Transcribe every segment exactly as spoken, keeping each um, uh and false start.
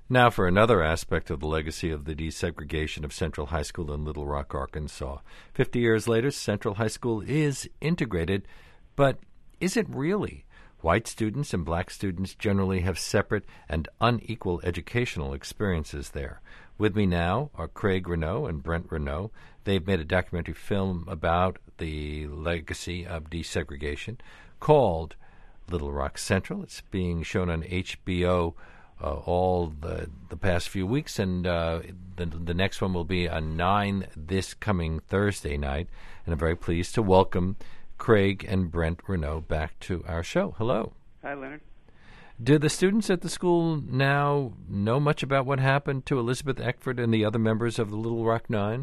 Now for another aspect of the legacy of the desegregation of Central High School in Little Rock, Arkansas. Fifty years later, Central High School is integrated, but is it really? White students and black students generally have separate and unequal educational experiences there. With me now are Craig Renaud and Brent Renaud. They've made a documentary film about the legacy of desegregation called Little Rock Central. It's being shown on H B O uh, all the, the past few weeks, and uh, the, the next one will be on nine this coming Thursday night. And I'm very pleased to welcome Craig and Brent Renaud back to our show. Hello. Hi, Leonard. Do the students at the school now know much about what happened to Elizabeth Eckford and the other members of the Little Rock Nine?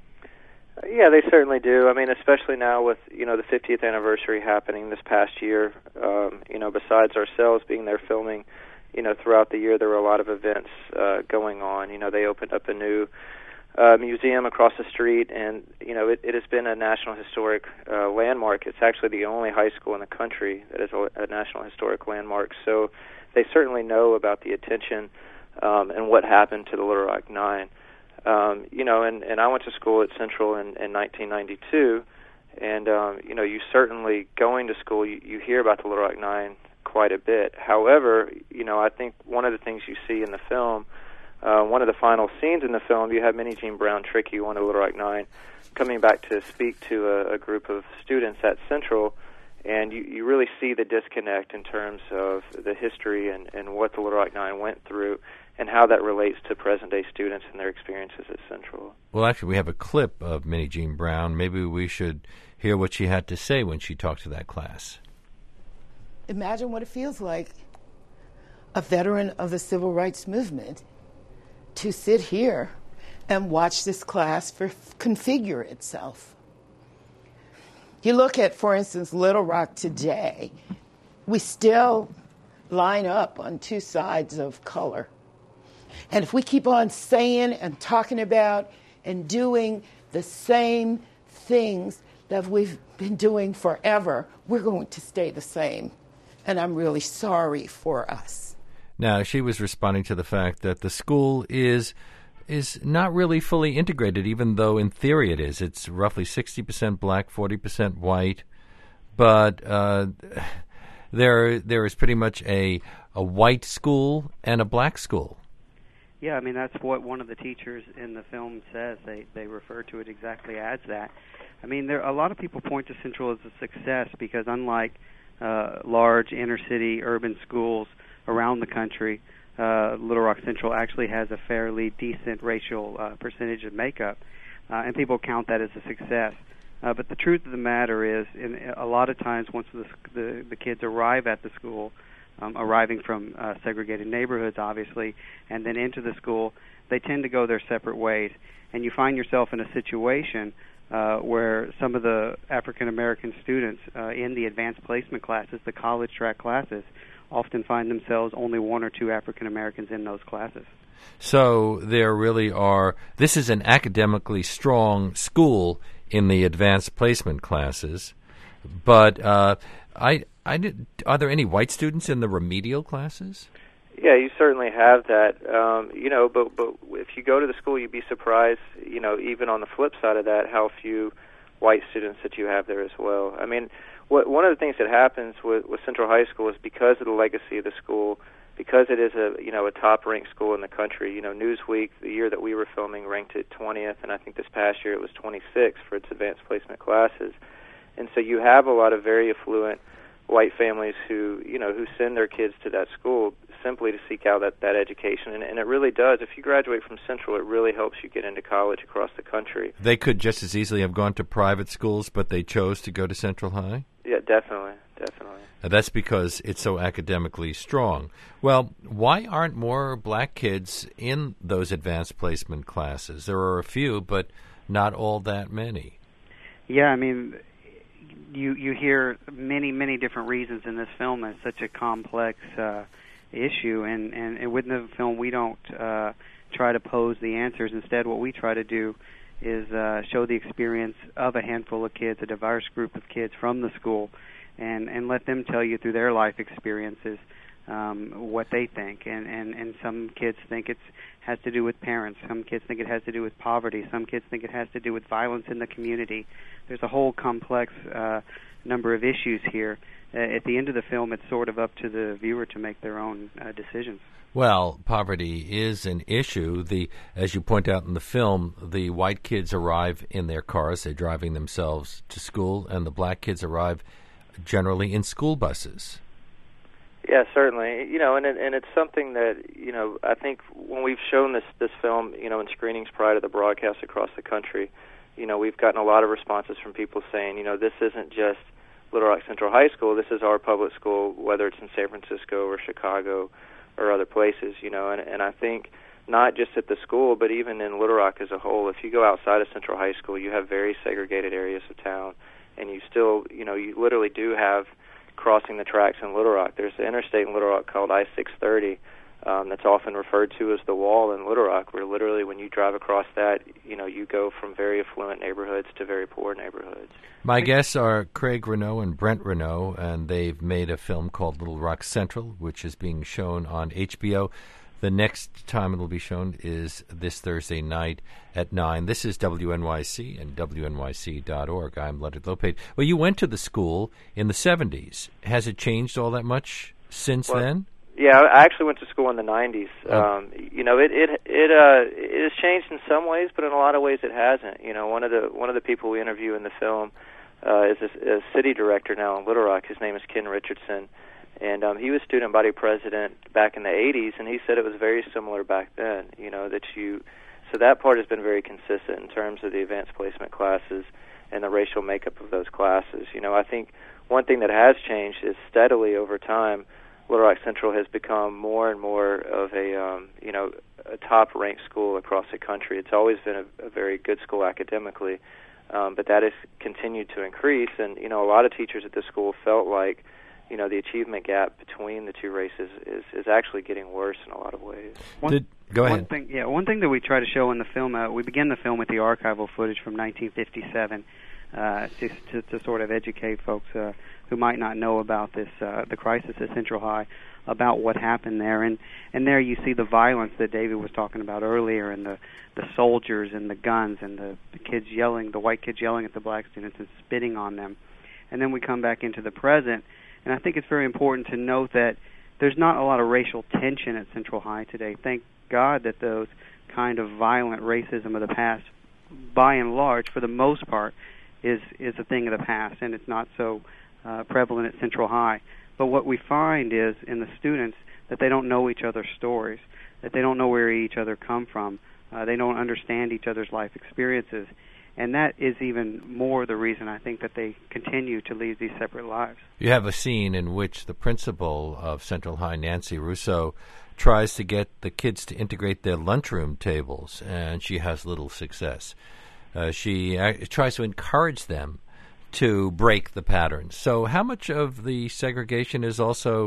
Uh, yeah, they certainly do. I mean, especially now with, you know, the fiftieth anniversary happening this past year. Um, you know, besides ourselves being there filming, you know, throughout the year there were a lot of events uh, going on. You know, they opened up a new Uh, museum across the street, and you know it, it has been a National Historic uh, Landmark. It's actually the only high school in the country that is a, a National Historic Landmark. So they certainly know about the attention um, and what happened to the Little Rock Nine. Um, you know, and, and I went to school at Central in, in nineteen ninety-two, and um, you know, you certainly going to school, you, you hear about the Little Rock Nine quite a bit. However, you know, I think one of the things you see in the film. Uh, one of the final scenes in the film, you have Minnie Jean Brown Trickey, one of Little Rock Nine, coming back to speak to a, a group of students at Central, and you, you really see the disconnect in terms of the history and, and what the Little Rock Nine went through and how that relates to present-day students and their experiences at Central. Well, actually, we have a clip of Minnie Jean Brown. Maybe we should hear what she had to say when she talked to that class. Imagine what it feels like, a veteran of the civil rights movement, to sit here and watch this class for, configure itself. You look at, for instance, Little Rock today, we still line up on two sides of color. And if we keep on saying and talking about and doing the same things that we've been doing forever, we're going to stay the same. And I'm really sorry for us. Now, she was responding to the fact that the school is is not really fully integrated, even though in theory it is. It's roughly sixty percent black, forty percent white, but uh, there there is pretty much a a white school and a black school. Yeah, I mean, that's what one of the teachers in the film says. They they refer to it exactly as that. I mean, there a lot of people point to Central as a success because unlike uh, large inner-city urban schools around the country, uh, Little Rock Central actually has a fairly decent racial uh, percentage of makeup, uh, and people count that as a success. Uh, but the truth of the matter is, in, a lot of times once the, the, the kids arrive at the school, um, arriving from uh, segregated neighborhoods, obviously, and then into the school, they tend to go their separate ways. And you find yourself in a situation uh, where some of the African-American students uh, in the advanced placement classes, the college track classes, often find themselves only one or two African Americans in those classes. So there really are, this is an academically strong school in the advanced placement classes, but uh, I, I did, are there any white students in the remedial classes? Yeah, you certainly have that. Um, you know, but, but if you go to the school, you'd be surprised, you know, even on the flip side of that, how few white students that you have there as well. I mean, What, one of the things that happens with, with Central High School is because of the legacy of the school, because it is a you know a top-ranked school in the country. You know, Newsweek, the year that we were filming, ranked it twentieth, and I think this past year it was twenty-sixth for its advanced placement classes. And so you have a lot of very affluent white families who you know who send their kids to that school simply to seek out that, that education. And, and it really does. If you graduate from Central, it really helps you get into college across the country. They could just as easily have gone to private schools, but they chose to go to Central High? Yeah, definitely, definitely. Uh, that's because it's so academically strong. Well, why aren't more black kids in those advanced placement classes? There are a few, but not all that many. Yeah, I mean, you you hear many, many different reasons in this film. It's such a complex uh, issue, and, and, and within the film we don't uh, try to pose the answers. Instead, what we try to do is uh, show the experience of a handful of kids, a diverse group of kids from the school, and, and let them tell you through their life experiences um, what they think, and, and, and some kids think it has to do with parents. Some kids think it has to do with poverty. Some kids think it has to do with violence in the community. There's a whole complex uh, number of issues here. Uh, at the end of the film, it's sort of up to the viewer to make their own uh, decisions. Well, poverty is an issue. The, as you point out in the film, the white kids arrive in their cars. They're driving themselves to school, and the black kids arrive generally in school buses. Yeah, certainly. You know, and it, and it's something that, you know, I think when we've shown this this film, you know, in screenings prior to the broadcast across the country, you know, we've gotten a lot of responses from people saying, you know, this isn't just Little Rock Central High School, this is our public school, whether it's in San Francisco or Chicago or other places, you know, and, and I think not just at the school, but even in Little Rock as a whole, if you go outside of Central High School, you have very segregated areas of town, and you still, you know, you literally do have crossing the tracks in Little Rock. There's an interstate in Little Rock called I six thirty um, that's often referred to as the Wall in Little Rock, where literally when you drive across that, you know, you go from very affluent neighborhoods to very poor neighborhoods. My guests are Craig Renaud and Brent Renaud, and they've made a film called Little Rock Central, which is being shown on H B O. The next time it will be shown is this Thursday night at nine. This is W N Y C and W N Y C dot org. I'm Leonard Lopate. Well, you went to the school in the seventies. Has it changed all that much since well, then? Yeah, I actually went to school in the nineties. Oh. Um, you know, it it it uh it has changed in some ways, but in a lot of ways it hasn't. You know, one of the one of the people we interview in the film uh, is a, a city director now in Little Rock. His name is Ken Richardson. And um, he was student body president back in the eighties, and he said it was very similar back then, you know, that you, so that part has been very consistent in terms of the advanced placement classes and the racial makeup of those classes. You know, I think one thing that has changed is steadily over time, Little Rock Central has become more and more of a, um, you know, a top-ranked school across the country. It's always been a, a very good school academically, um, but that has continued to increase, and, you know, a lot of teachers at this school felt like, you know, the achievement gap between the two races is, is actually getting worse in a lot of ways. One, Did, go ahead. One thing, yeah, one thing that we try to show in the film, uh, we begin the film with the archival footage from nineteen fifty-seven uh, to, to, to sort of educate folks uh, who might not know about this, uh, the crisis at Central High, about what happened there. And, and there you see the violence that David was talking about earlier, and the, the soldiers and the guns and the, the kids yelling, the white kids yelling at the black students and spitting on them. And then we come back into the present. And I think it's very important to note that there's not a lot of racial tension at Central High today. Thank God that those kind of violent racism of the past, by and large, for the most part, is is a thing of the past, and it's not so uh, prevalent at Central High. But what we find is in the students that they don't know each other's stories, that they don't know where each other come from, uh, they don't understand each other's life experiences. And that is even more the reason, I think, that they continue to lead these separate lives. You have a scene in which the principal of Central High, Nancy Russo, tries to get the kids to integrate their lunchroom tables, and she has little success. Uh, she uh, tries to encourage them to break the patterns. So how much of the segregation is also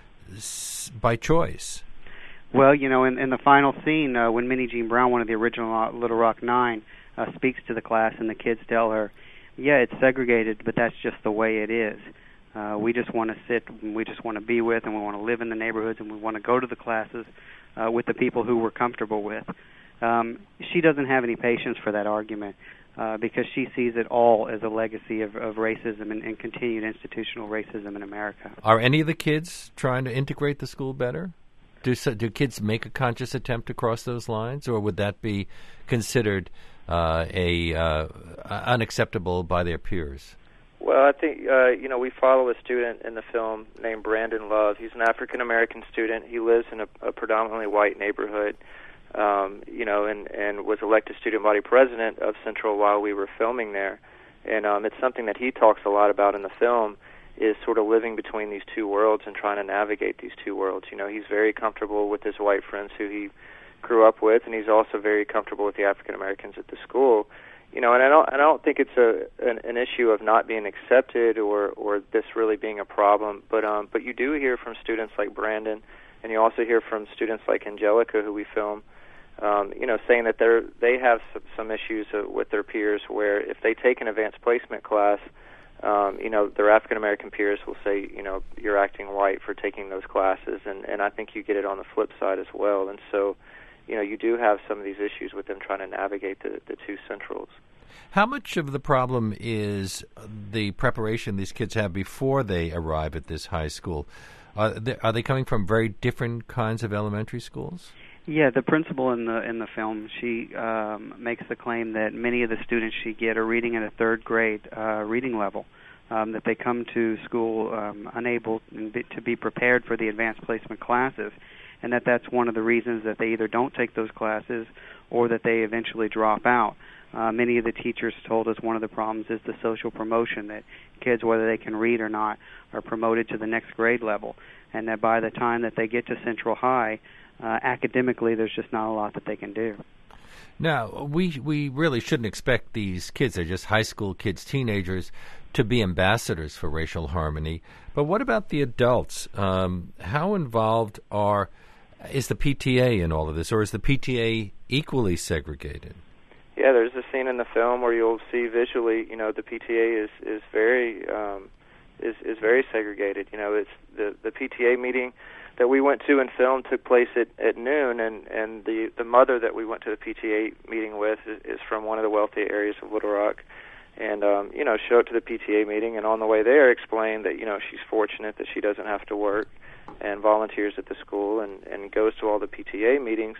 s- by choice? Well, you know, in, in the final scene, uh, when Minnie Jean Brown, one of the original Little Rock Nine, Uh, speaks to the class, and the kids tell her, yeah, it's segregated, but that's just the way it is. Uh, we just want to sit, and we just want to be with, and we want to live in the neighborhoods, and we want to go to the classes uh, with the people who we're comfortable with. Um, she doesn't have any patience for that argument uh, because she sees it all as a legacy of, of racism and, and continued institutional racism in America. Are any of the kids trying to integrate the school better? Do, so, do kids make a conscious attempt to cross those lines, or would that be considered Uh, a uh, unacceptable by their peers? Well, I think, uh, you know, we follow a student in the film named Brandon Love. He's an African-American student. He lives in a, a predominantly white neighborhood, um, you know, and, and was elected student body president of Central while we were filming there. And um, it's something that he talks a lot about in the film, is sort of living between these two worlds and trying to navigate these two worlds. You know, he's very comfortable with his white friends who he grew up with, and he's also very comfortable with the African Americans at the school. You know, and I don't, I don't think it's a an, an issue of not being accepted or, or this really being a problem. But um, but you do hear from students like Brandon, and you also hear from students like Angelica, who we film, um, you know, saying that they're they have some, some issues uh, with their peers, where if they take an advanced placement class, um, you know, their African American peers will say, you know, you're acting white for taking those classes, and, and I think you get it on the flip side as well. And so, you know, you do have some of these issues with them trying to navigate the, the two centrals. How much of the problem is the preparation these kids have before they arrive at this high school? Are they, are they coming from very different kinds of elementary schools? Yeah, the principal in the in the film, she um, makes the claim that many of the students she get are reading at a third grade uh, reading level, um, that they come to school um, unable to be prepared for the advanced placement classes, and that that's one of the reasons that they either don't take those classes or that they eventually drop out. Uh, many of the teachers told us one of the problems is the social promotion, that kids, whether they can read or not, are promoted to the next grade level, and that by the time that they get to Central High, uh, academically, there's just not a lot that they can do. Now, we we really shouldn't expect these kids, they're just high school kids, teenagers, to be ambassadors for racial harmony. But what about the adults? Um, how involved are is the P T A in all of this, or is the P T A equally segregated? Yeah, there's a scene in the film where you'll see visually, you know, the P T A is is very um, is is very segregated. You know, it's the the P T A meeting that we went to and filmed took place at, at noon, and, and the the mother that we went to the P T A meeting with is, is from one of the wealthy areas of Little Rock, and um, you know, showed up to the P T A meeting, and on the way there explained that, you know, she's fortunate that she doesn't have to work and volunteers at the school and, and goes to all the P T A meetings.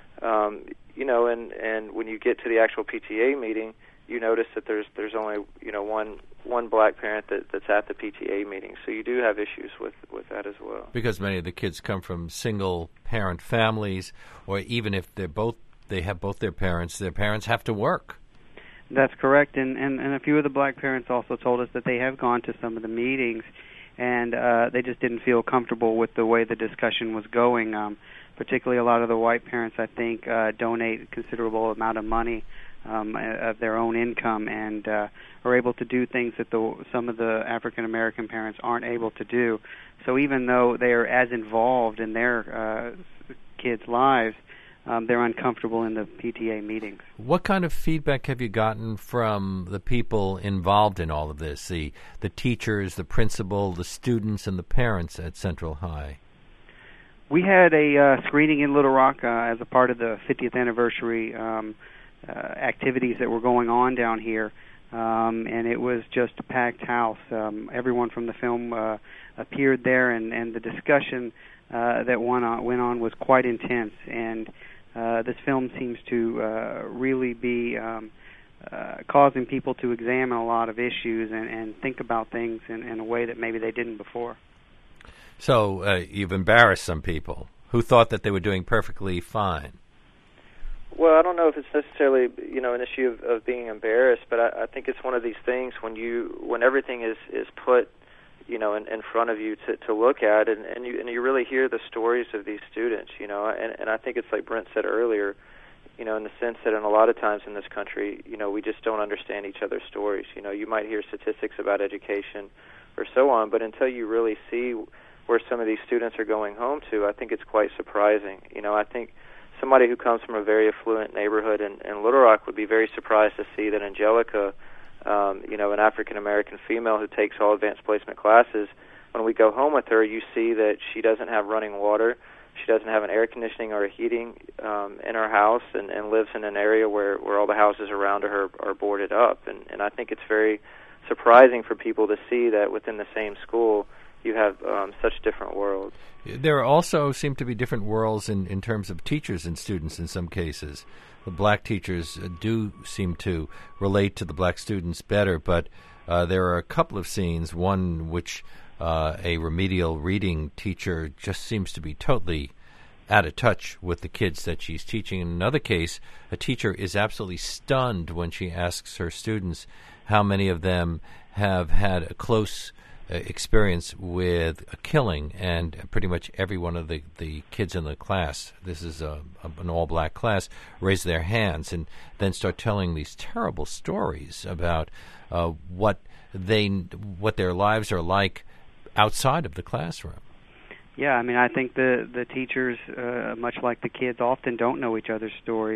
Um, you know, and, and when you get to the actual P T A meeting, you notice that there's there's only, you know, one one black parent that, that's at the P T A meeting. So you do have issues with, with that as well. Because many of the kids come from single parent families, or even if they're both they have both their parents, their parents have to work. That's correct, and, and, and a few of the black parents also told us that they have gone to some of the meetings, and uh, they just didn't feel comfortable with the way the discussion was going. Um, particularly a lot of the white parents, I think, uh, donate a considerable amount of money um, of their own income and uh, are able to do things that the, some of the African-American parents aren't able to do. So even though they are as involved in their uh, kids' lives, um, they're uncomfortable in the P T A meetings. What kind of feedback have you gotten from the people involved in all of this, the, the teachers, the principal, the students, and the parents at Central High? We had a uh, screening in Little Rock uh, as a part of the fiftieth anniversary um, uh, activities that were going on down here, um, and it was just a packed house. Um, everyone from the film uh, appeared there, and, and the discussion uh, that went on, went on was quite intense, and uh, this film seems to uh, really be um, uh, causing people to examine a lot of issues and, and think about things in, in a way that maybe they didn't before. So uh, you've embarrassed some people who thought that they were doing perfectly fine. Well, I don't know if it's necessarily, you know, an issue of, of being embarrassed, but I, I think it's one of these things when you when everything is, is put, you know, in, in front of you to, to look at, and, and you and you really hear the stories of these students, you know, and, and I think it's like Brent said earlier, you know, in the sense that in a lot of times in this country, you know, we just don't understand each other's stories. You know, you might hear statistics about education or so on, but until you really see where some of these students are going home to, I think it's quite surprising. You know, I think somebody who comes from a very affluent neighborhood in, in Little Rock would be very surprised to see that Angelica, um, you know, an African-American female who takes all advanced placement classes, when we go home with her, you see that she doesn't have running water, she doesn't have an air conditioning or a heating um, in her house, and, and lives in an area where, where all the houses around her are boarded up. And, and I think it's very surprising for people to see that within the same school you have um, such different worlds. There also seem to be different worlds in, in terms of teachers and students in some cases. The black teachers do seem to relate to the black students better, but uh, there are a couple of scenes, one which uh, a remedial reading teacher just seems to be totally out of touch with the kids that she's teaching. In another case, a teacher is absolutely stunned when she asks her students how many of them have had a close experience with a killing, and pretty much every one of the, the kids in the class, this is a, a, an all-black class, raise their hands and then start telling these terrible stories about uh, what they what their lives are like outside of the classroom. Yeah, I mean, I think the the teachers, uh, much like the kids, often don't know each other's stories,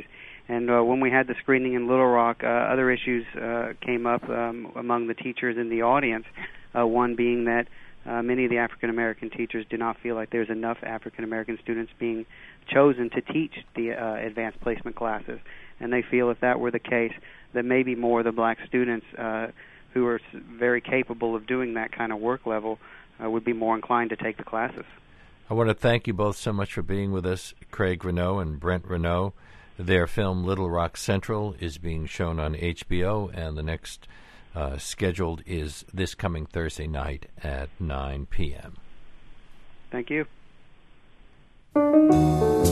And uh, when we had the screening in Little Rock, uh, other issues uh, came up um, among the teachers in the audience, uh, one being that uh, many of the African-American teachers do not feel like there's enough African-American students being chosen to teach the uh, advanced placement classes. And they feel if that were the case, that maybe more of the black students uh, who are very capable of doing that kind of work level uh, would be more inclined to take the classes. I want to thank you both so much for being with us, Craig Renaud and Brent Renaud. Their film Little Rock Central is being shown on H B O, and the next uh, scheduled is this coming Thursday night at nine p.m. Thank you.